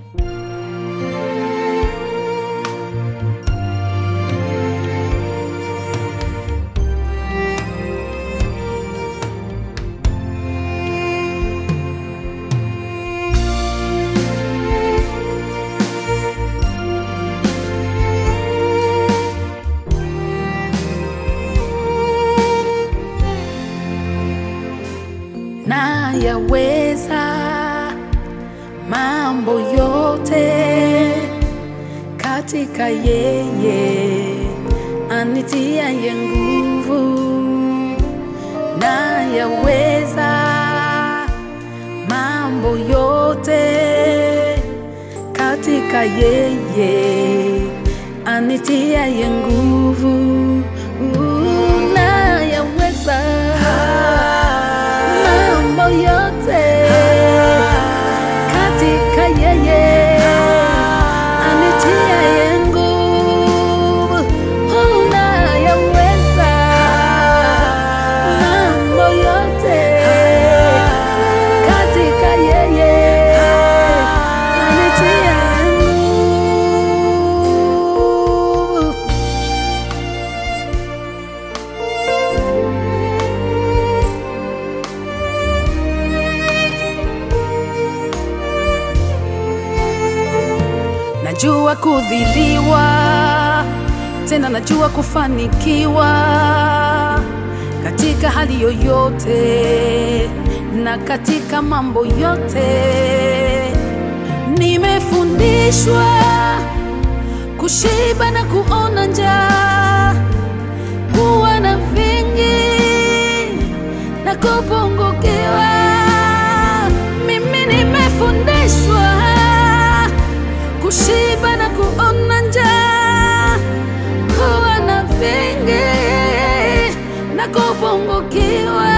Na yaweza mambo yote katika yeye anitiaye nguvu. Na yaweza mambo yote katika yeye anitiaye nguvu. Na yaweza yote katika yeye anitiaye nguvu. Unayaweza mambo yote katika yeye anitiaye nguvu. Najua kudhiliwa, tena najua kufanikiwa katika hali yoyote na katika mambo yote. Nimefundishwa kushiba na kuona njaa, kuwa na vingi na kupungukiwa. Mimi nimefundishwa kushiba na kuona njaa, kuwa na vingi na kupungukiwa.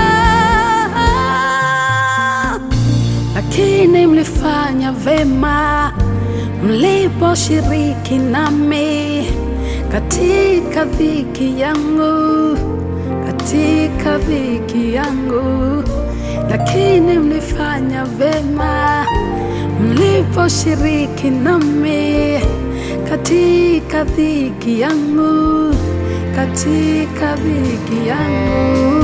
Lakini mlifanya vema mliposhiriki nami katika dhiki yangu, katika dhiki yangu. Lakini mlifanya vema mliposhiriki nami katika dhiki yangu, katika dhiki yangu.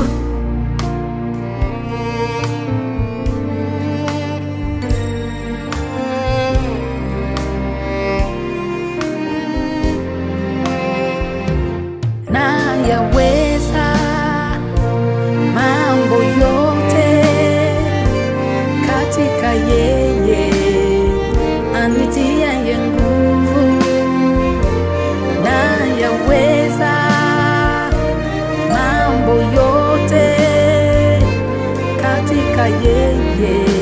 Na yaweza mambo yote katika yeye anitiaye nguvu. Na yaweza mambo yote katika yeye